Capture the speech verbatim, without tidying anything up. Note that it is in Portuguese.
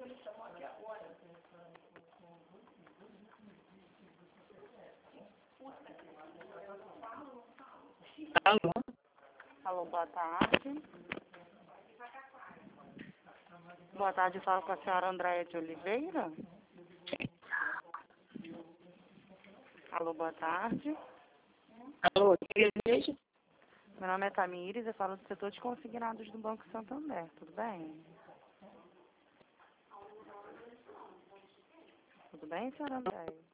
Alô? Alô, boa tarde. Boa tarde, falo com a senhora Andréia de Oliveira. Alô, boa tarde. Alô, que desejo? Meu nome é Tamires, eu falo do setor de consignados do Banco Santander, tudo bem? Tudo bem, senhora Andréia?